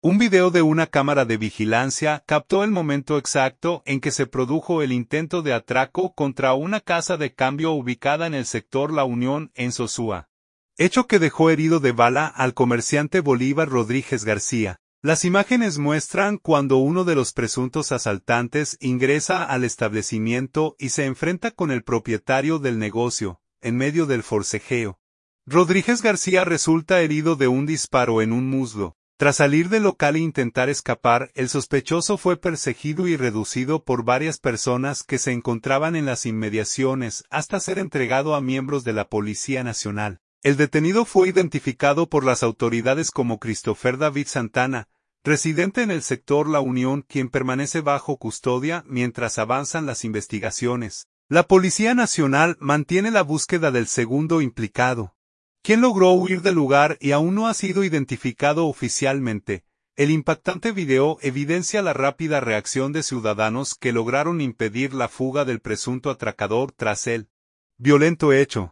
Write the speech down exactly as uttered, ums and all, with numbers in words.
Un video de una cámara de vigilancia captó el momento exacto en que se produjo el intento de atraco contra una casa de cambio ubicada en el sector La Unión en Sosúa. Hecho que dejó herido de bala al comerciante Bolívar Rodríguez García. Las imágenes muestran cuando uno de los presuntos asaltantes ingresa al establecimiento y se enfrenta con el propietario del negocio, en medio del forcejeo. Rodríguez García resulta herido de un disparo en un muslo. Tras salir del local e intentar escapar, el sospechoso fue perseguido y reducido por varias personas que se encontraban en las inmediaciones hasta ser entregado a miembros de la Policía Nacional. El detenido fue identificado por las autoridades como Christopher David Santana, residente en el sector La Unión, quien permanece bajo custodia mientras avanzan las investigaciones. La Policía Nacional mantiene la búsqueda del segundo implicado, quien logró huir del lugar y aún no ha sido identificado oficialmente. El impactante video evidencia la rápida reacción de ciudadanos que lograron impedir la fuga del presunto atracador tras el violento hecho.